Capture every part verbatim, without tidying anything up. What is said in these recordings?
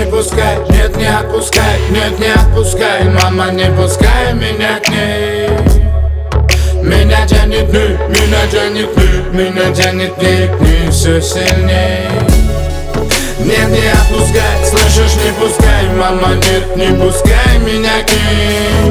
пускай, нет, не отпускай, нет, не отпускай, мама, не пускай меня к ней. Меня тянет вниз, меня тянет вниз, меня тянет вниз, к ней все сильней. Нет, не отпускай, слышишь, не пускай, мама, нет, не пускай меня к ней.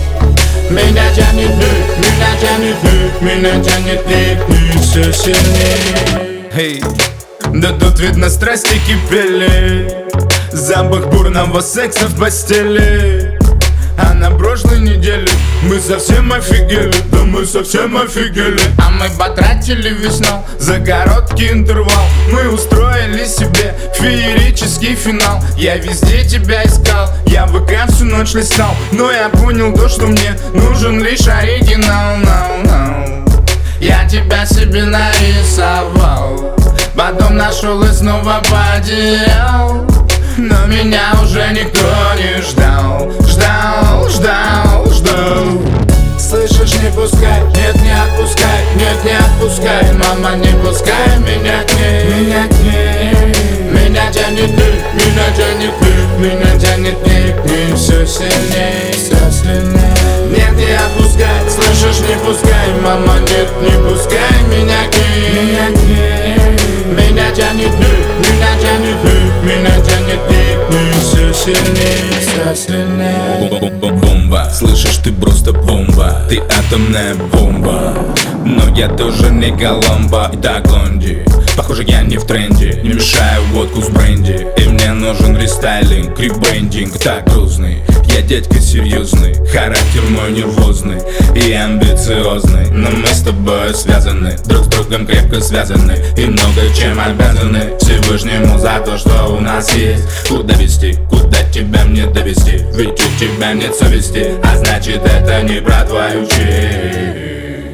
Меня тянет вниз, меня тянет вниз, меня тянет вниз, к ней все сильней. Hey. Да тут видно страсти кипели, запах бурного секса в постели. А на прошлой неделе мы совсем офигели, да мы совсем офигели. А мы потратили весну за короткий интервал, мы устроили себе феерический финал. Я везде тебя искал, я в ВК всю ночь листал, но я понял то, что мне нужен лишь оригинал. No, no. Я тебя себе нарисовал, потом нашел и снова поделал. Но меня уже никто не ждал, ждал, ждал, ждал. Слышишь, не пускай, нет, не отпускай, нет, не отпускай, мама, не пускай меня к ней, меня к ней. Меня тянет вниз, меня тянет вниз, меня тянет вниз, к ней все сильней, все сильней. Нет, не отпускай, слышишь, не пускай, мама, нет, не пускай меня к ней, меня к ней. Меня тянет вниз, меня тянет вниз, меня тянет вниз, к ней все сильней, все сильней. Бомба, слышишь, ты просто бомба, ты атомная бомба. Но я тоже не Коломбо, и так лонди. Похоже, я не в тренде, не мешаю водку с бренди. И мне нужен рестайлинг, ребрендинг, так грустный. Я дядька серьезный, характер мой нервозный и амбициозный. Но мы с тобой связаны, друг с другом крепко связаны, и много чем обязаны Всевышнему за то, что у нас есть. Куда вести, куда тебя мне довести? Ведь у тебя нет совести, а значит это не про твою честь.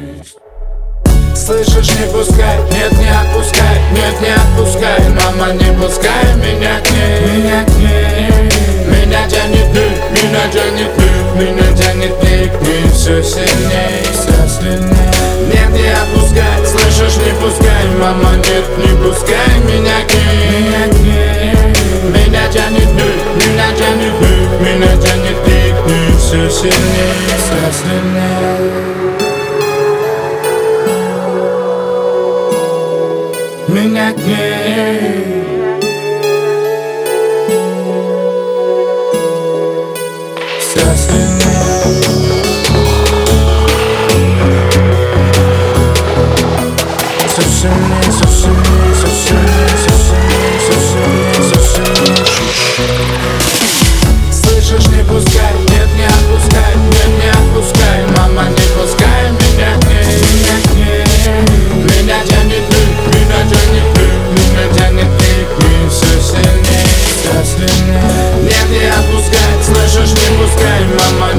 Слышишь, не пускай, нет, не отпускай, нет, не отпускай, мама, не пускай меня к ней, меня к ней. Меня тянет вниз, меня тянет вниз, меня тянет вниз, к ней все сильней, все сильней. Нет, не отпускай, слышишь, не пускай, мама, нет, не пускай меня к ней, меня к ней. Меня тянет вниз, меня тянет вниз, меня тянет вниз, к ней все сильней, все сильней. Меня к ней. Все сильнее. Все сильнее, все сильнее, все сильнее, все сильнее, все сильнее, все сильнее. Слышишь, не пускай, нет, не отпускай, нет, не отпускай, мама, не пускай меня к ней, меня к ней. Меня тянет вниз, меня тянет вниз, меня тянет вниз, к ней все сильнее, все сильнее. Нет, не отпускай, слышишь, не пускай, мама,